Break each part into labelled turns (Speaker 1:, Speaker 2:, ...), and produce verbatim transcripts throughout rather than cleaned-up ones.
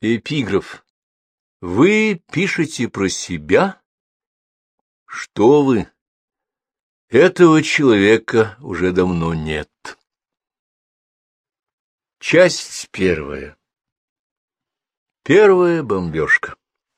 Speaker 1: Эпиграф. Вы пишете про себя? Что вы? Этого человека уже давно нет. Часть первая. Первая бомбежка.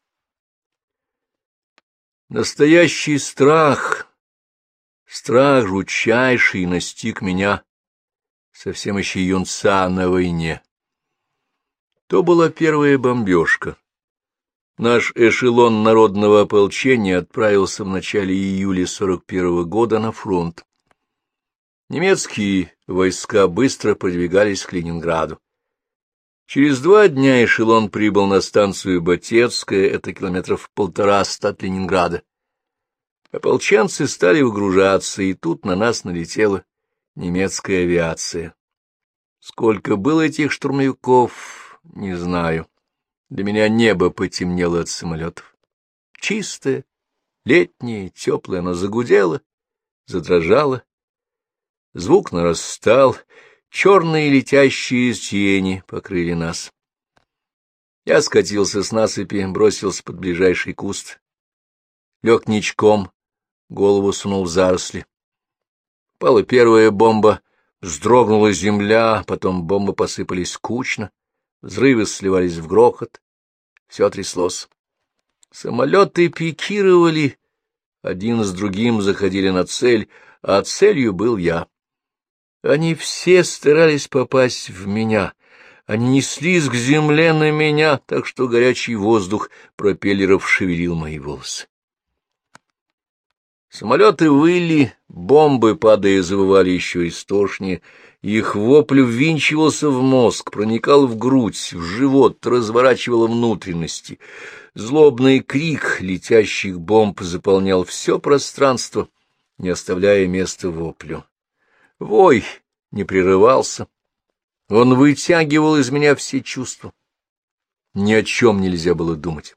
Speaker 1: Настоящий страх, страх жутчайший настиг меня, совсем еще юнца на войне. То была первая бомбежка. Наш эшелон народного ополчения отправился в начале июля сорок первого года на фронт. Немецкие войска быстро продвигались к Ленинграду. Через два дня эшелон прибыл на станцию Батецкая, это километров полтораста от Ленинграда. Ополченцы стали выгружаться, и тут на нас налетела немецкая авиация. Сколько было этих штурмовиков, не знаю. Для меня небо потемнело от самолетов. Чистое, летнее, теплое, оно загудело, задрожало. Звук нарастал, черные летящие тени покрыли нас. Я скатился с насыпи, бросился под ближайший куст. Лег ничком, голову сунул в заросли. Пала первая бомба, вздрогнула земля, потом бомбы посыпались кучно, взрывы сливались в грохот, все тряслось. Самолеты пикировали, один с другим заходили на цель, а целью был я. Они все старались попасть в меня, они неслись к земле на меня, так что горячий воздух пропеллеров шевелил мои волосы. Самолеты выли, бомбы, падая, завывали еще истошнее, их вопль ввинчивался в мозг, проникал в грудь, в живот, разворачивал внутренности. Злобный крик летящих бомб заполнял все пространство, не оставляя места воплю. Вой не прерывался, он вытягивал из меня все чувства. Ни о чем нельзя было думать.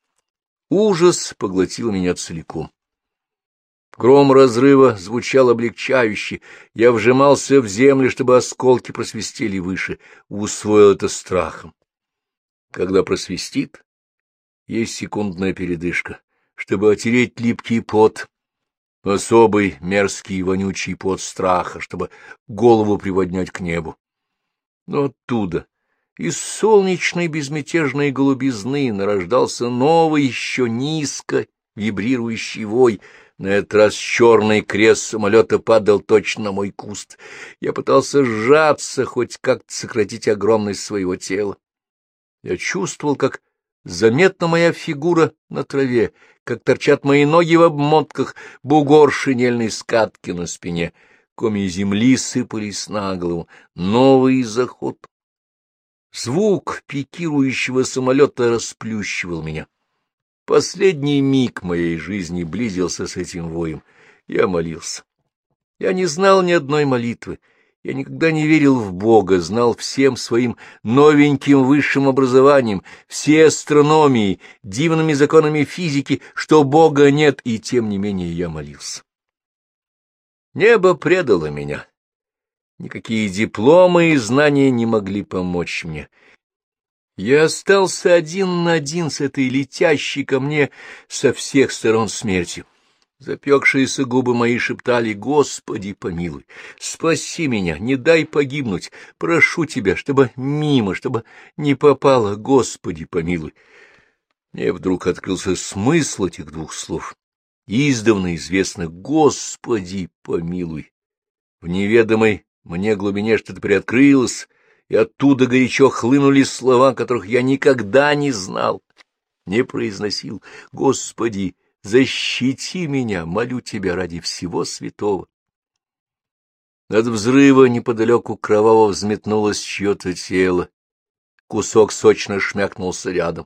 Speaker 1: Ужас поглотил меня целиком. Гром разрыва звучал облегчающе, я вжимался в землю, чтобы осколки просвистели выше, усвоил это страхом. Когда просвистит, есть секундная передышка, чтобы отереть липкий пот, особый мерзкий вонючий пот страха, чтобы голову приводнять к небу. Но оттуда, из солнечной безмятежной голубизны, нарождался новый, еще низко вибрирующий вой. На этот раз черный крест самолета падал точно на мой куст. Я пытался сжаться, хоть как-то сократить огромность своего тела. Я чувствовал, как заметна моя фигура на траве, как торчат мои ноги в обмотках, бугор шинельной скатки на спине. Комья земли сыпались на голову. Новый заход. Звук пикирующего самолета расплющивал меня. Последний миг моей жизни близился с этим воем. Я молился. Я не знал ни одной молитвы. Я никогда не верил в Бога, знал всем своим новеньким высшим образованием, всей астрономией, дивными законами физики, что Бога нет, и тем не менее я молился. Небо предало меня. Никакие дипломы и знания не могли помочь мне. Я остался один на один с этой летящей ко мне со всех сторон смертью. Запекшиеся губы мои шептали: «Господи, помилуй, спаси меня, не дай погибнуть, прошу тебя, чтобы мимо, чтобы не попало, Господи, помилуй». Мне вдруг открылся смысл этих двух слов, издавна известных: «Господи, помилуй». В неведомой мне глубине что-то приоткрылось, и оттуда горячо хлынули слова, которых я никогда не знал, не произносил. «Господи, защити меня, молю тебя ради всего святого». От взрыва неподалеку кроваво взметнулось чье-то тело. Кусок сочно шмякнулся рядом.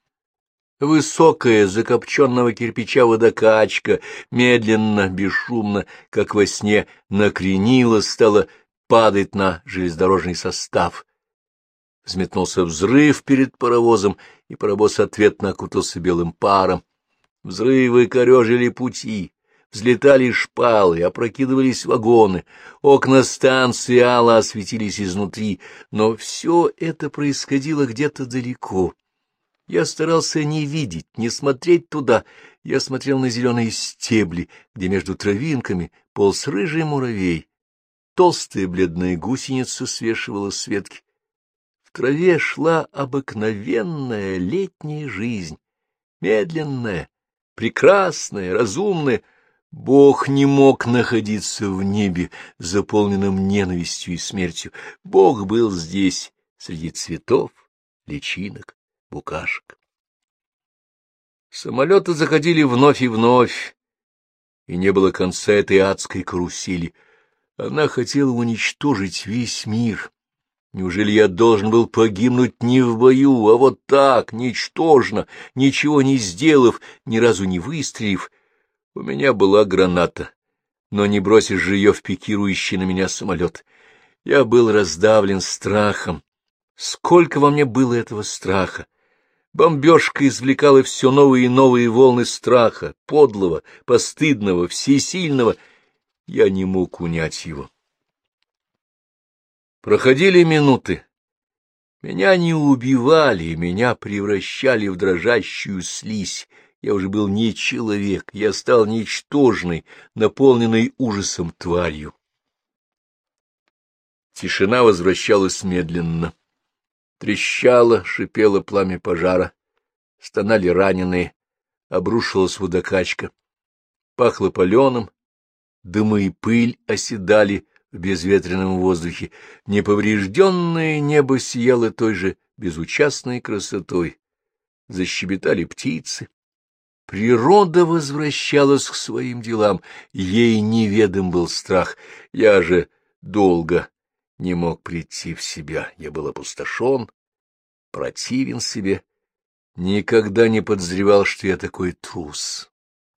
Speaker 1: Высокая, закопченного кирпича водокачка, медленно, бесшумно, как во сне, накренилась, стала падать на железнодорожный состав. Взметнулся взрыв перед паровозом, и паровоз ответно окутался белым паром. Взрывы корежили пути, взлетали шпалы, опрокидывались вагоны, окна станции ало осветились изнутри, но все это происходило где-то далеко, Я старался не видеть, не смотреть туда. Я смотрел на зеленые стебли, где между травинками полз рыжий муравей. Толстая бледная гусеница свешивала с ветки. В траве шла обыкновенная летняя жизнь, медленная, прекрасная, разумная. Бог не мог находиться в небе, заполненном ненавистью и смертью. Бог был здесь, среди цветов, личинок, букашек. Самолеты заходили вновь и вновь, и не было конца этой адской карусели. Она хотела уничтожить весь мир. Неужели я должен был погибнуть не в бою, а вот так, ничтожно, ничего не сделав, ни разу не выстрелив? У меня была граната, но не бросишь же ее в пикирующий на меня самолет. Я был раздавлен страхом. Сколько во мне было этого страха! Бомбежка извлекала все новые и новые волны страха, подлого, постыдного, всесильного. Я не мог унять его. Проходили минуты. Меня не убивали, меня превращали в дрожащую слизь. Я уже был не человек, я стал ничтожной, наполненной ужасом тварью. Тишина возвращалась медленно. Трещало, шипело пламя пожара, стонали раненые, обрушилась водокачка. Пахло паленым, дымы и пыль оседали в безветренном воздухе. Неповрежденное небо сияло той же безучастной красотой. Защебетали птицы. Природа возвращалась к своим делам, ей неведом был страх. Я же долго не мог прийти в себя, я был опустошен, противен себе, никогда не подозревал, что я такой трус.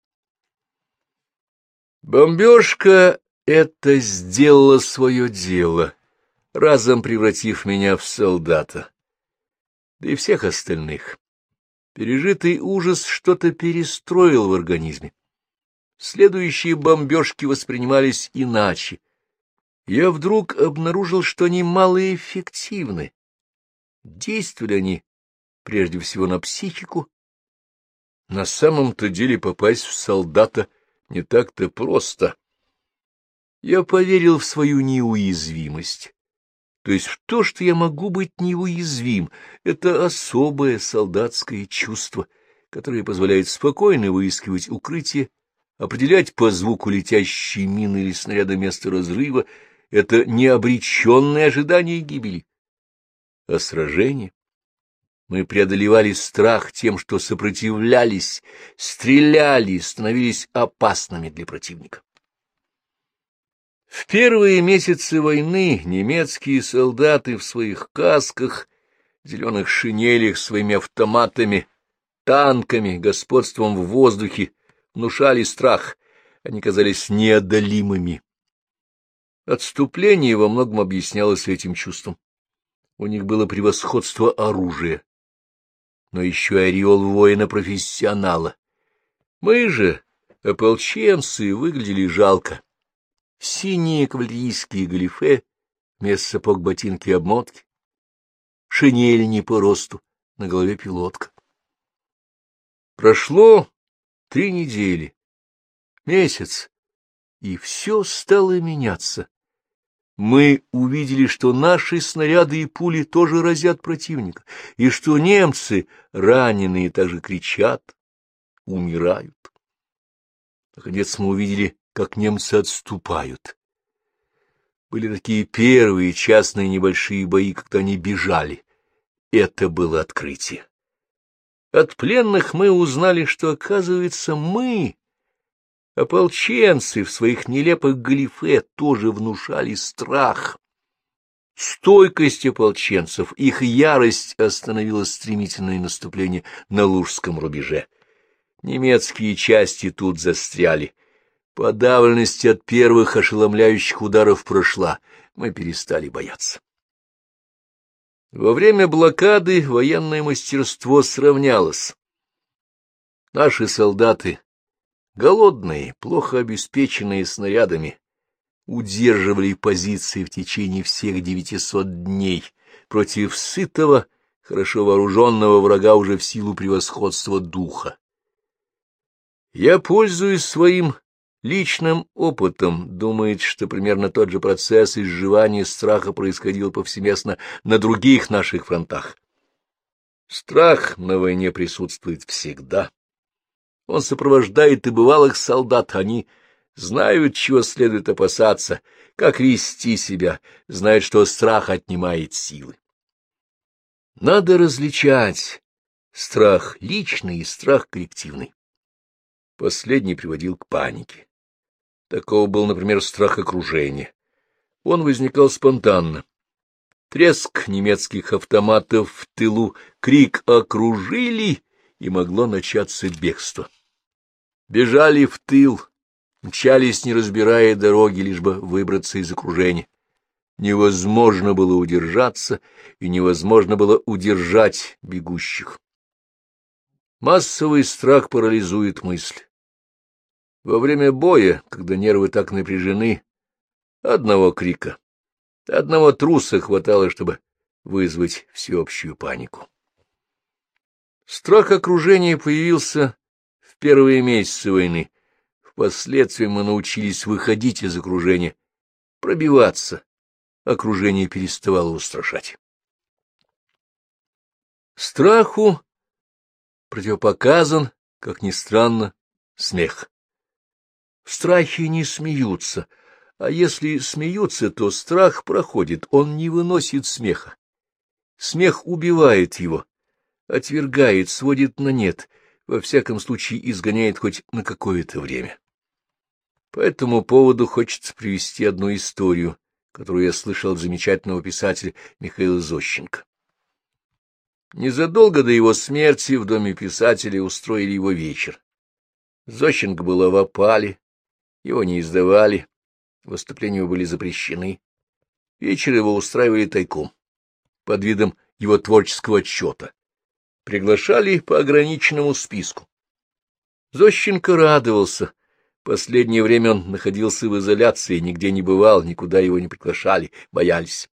Speaker 1: Бомбежка это сделала свое дело, разом превратив меня в солдата, да и всех остальных. Пережитый ужас что-то перестроил в организме. Следующие бомбежки воспринимались иначе. Я вдруг обнаружил, что они малоэффективны. Действовали они прежде всего на психику. На самом-то деле попасть в солдата не так-то просто. Я поверил в свою неуязвимость. То есть в то, что я могу быть неуязвим, это особое солдатское чувство, которое позволяет спокойно выискивать укрытие, определять по звуку летящей мины или снаряда место разрыва. Это не обреченное ожидание гибели, а сражение. Мы преодолевали страх тем, что сопротивлялись, стреляли, становились опасными для противника. В первые месяцы войны немецкие солдаты в своих касках, зеленых шинелях, своими автоматами, танками, господством в воздухе внушали страх, они казались неодолимыми. Отступление во многом объяснялось этим чувством. У них было превосходство оружия, но еще ореол воина-профессионала. Мы же, ополченцы, выглядели жалко. Синие кавалерийские галифе, вместо сапог ботинки и обмотки, шинель не по росту, на голове пилотка. Прошло три недели, месяц, и все стало меняться. Мы увидели, что наши снаряды и пули тоже разят противника, и что немцы, раненые, также кричат, умирают. Наконец мы увидели, как немцы отступают. Были такие первые частные небольшие бои, когда они бежали. Это было открытие. От пленных мы узнали, что, оказывается, мы, ополченцы, в своих нелепых галифе тоже внушали страх. Стойкость ополченцев, их ярость остановила стремительное наступление на Лужском рубеже. Немецкие части тут застряли. Подавленность от первых ошеломляющих ударов прошла, мы перестали бояться. Во время блокады военное мастерство сравнялось. Наши солдаты, голодные, плохо обеспеченные снарядами, удерживали позиции в течение всех девятисот дней против сытого, хорошо вооруженного врага уже в силу превосходства духа. Я пользуюсь своим личным опытом, думает, что примерно тот же процесс изживания страха происходил повсеместно на других наших фронтах. Страх на войне присутствует всегда. Он сопровождает и бывалых солдат, они знают, чего следует опасаться, как вести себя, знают, что страх отнимает силы. Надо различать страх личный и страх коллективный. Последний приводил к панике. Такого был, например, страх окружения. Он возникал спонтанно. Треск немецких автоматов в тылу, крик «окружили!» и могло начаться бегство. Бежали в тыл, мчались, не разбирая дороги, лишь бы выбраться из окружения. Невозможно было удержаться, и невозможно было удержать бегущих. Массовый страх парализует мысль. Во время боя, когда нервы так напряжены, одного крика, одного труса хватало, чтобы вызвать всеобщую панику. Страх окружения появился в первые месяцы войны. Впоследствии мы научились выходить из окружения, пробиваться. Окружение переставало устрашать. Страху противопоказан, как ни странно, смех. В страхе не смеются, а если смеются, то страх проходит, он не выносит смеха. Смех убивает его, отвергает, сводит на нет, во всяком случае изгоняет хоть на какое-то время. По этому поводу хочется привести одну историю, которую я слышал от замечательного писателя Михаила Зощенко. Незадолго до его смерти в доме писателя устроили его вечер. Зощенко был в опале, его не издавали, выступления были запрещены. Вечер его устраивали тайком, под видом его творческого отчета. Приглашали по ограниченному списку. Зощенко радовался. Последнее время он находился в изоляции, нигде не бывал, никуда его не приглашали, боялись.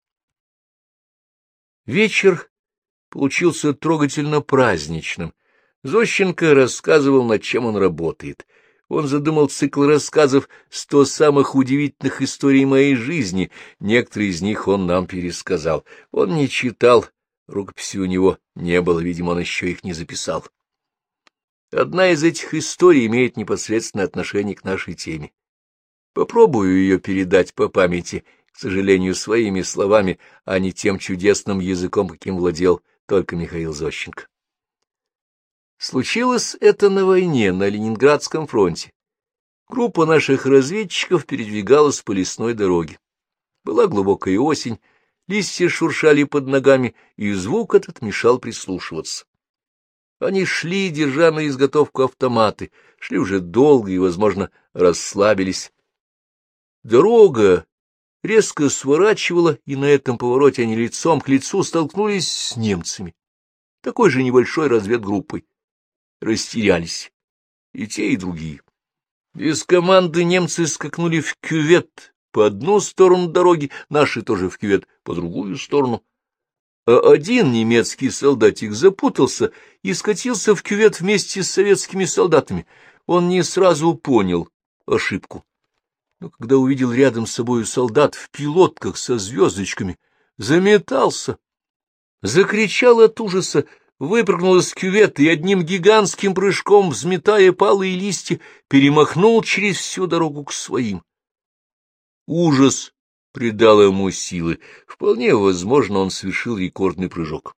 Speaker 1: Вечер получился трогательно праздничным. Зощенко рассказывал, над чем он работает. Он задумал цикл рассказов «Сто самых удивительных историй моей жизни». Некоторые из них он нам пересказал. Он не читал, рукописи у него не было, видимо, он еще их не записал. Одна из этих историй имеет непосредственное отношение к нашей теме. Попробую ее передать по памяти, к сожалению, своими словами, а не тем чудесным языком, каким владел только Михаил Зощенко. Случилось это на войне, на Ленинградском фронте. Группа наших разведчиков передвигалась по лесной дороге. Была глубокая осень, листья шуршали под ногами, и звук этот мешал прислушиваться. Они шли, держа на изготовку автоматы, шли уже долго и, возможно, расслабились. Дорога резко сворачивала, и на этом повороте они лицом к лицу столкнулись с немцами, такой же небольшой разведгруппой. Растерялись и те, и другие. Без команды немцы скакнули в кювет по одну сторону дороги, наши тоже в кювет по другую сторону. А один немецкий солдатик запутался и скатился в кювет вместе с советскими солдатами. Он не сразу понял ошибку. Но когда увидел рядом с собой солдат в пилотках со звездочками, заметался, закричал от ужаса, выпрыгнул из кювета и одним гигантским прыжком, взметая палые листья, перемахнул через всю дорогу к своим. Ужас придал ему силы. Вполне возможно, он совершил рекордный прыжок.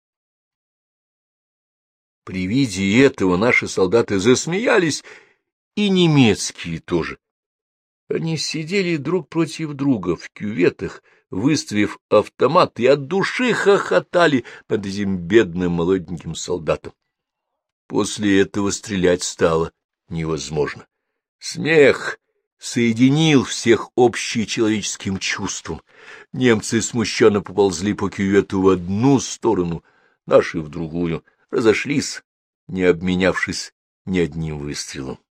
Speaker 1: При виде этого наши солдаты засмеялись, и немецкие тоже. Они сидели друг против друга в кюветах, выставив автомат, и от души хохотали над этим бедным молоденьким солдатом. После этого стрелять стало невозможно. Смех соединил всех общечеловеческим чувством. Немцы смущенно поползли по кювету в одну сторону, наши в другую, разошлись, не обменявшись ни одним выстрелом.